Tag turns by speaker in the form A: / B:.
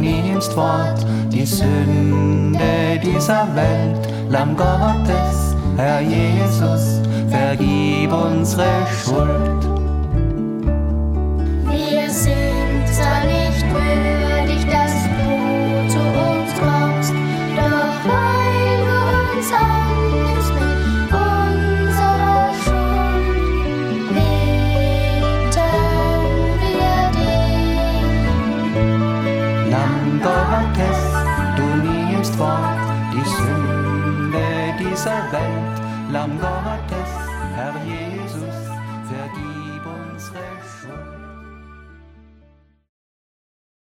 A: nimmst fort die Sünde dieser Welt. Lamm Gottes, Herr Jesus, vergib unsere Schuld.
B: Wir sind zwar nicht würdig, dass du zu uns kommst, doch weil du uns annimmst mit unserer Schuld, bitten wir dich.
A: Lamm Gottes, du nimmst fort die Sünde dieser Welt. Lamm Gottes, Herr Jesus.